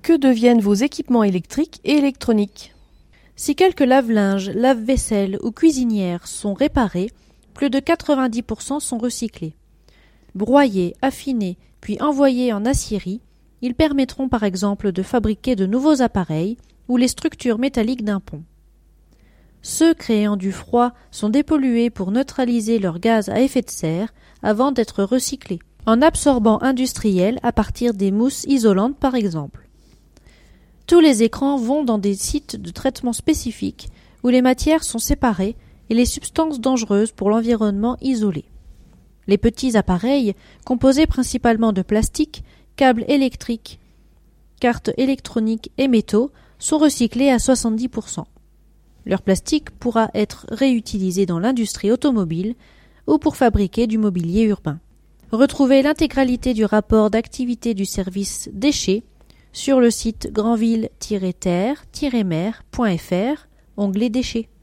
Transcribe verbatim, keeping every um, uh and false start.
Que deviennent vos équipements électriques et électroniques? Si quelques lave-linges, lave-vaisselle ou cuisinières sont réparés, plus de quatre-vingt-dix pour cent sont recyclés. Broyés, affinés, puis envoyés en aciérie, ils permettront par exemple de fabriquer de nouveaux appareils ou les structures métalliques d'un pont. Ceux créant du froid sont dépollués pour neutraliser leurs gaz à effet de serre avant d'être recyclés, en absorbant industriels à partir des mousses isolantes par exemple. Tous les écrans vont dans des sites de traitement spécifiques où les matières sont séparées et les substances dangereuses pour l'environnement isolées. Les petits appareils, composés principalement de plastique, câbles électriques, cartes électroniques et métaux, sont recyclés à soixante-dix pour cent. Leur plastique pourra être réutilisé dans l'industrie automobile ou pour fabriquer du mobilier urbain. Retrouvez l'intégralité du rapport d'activité du service déchets sur le site grandville tiret terre tiret mer point f r, onglet déchets.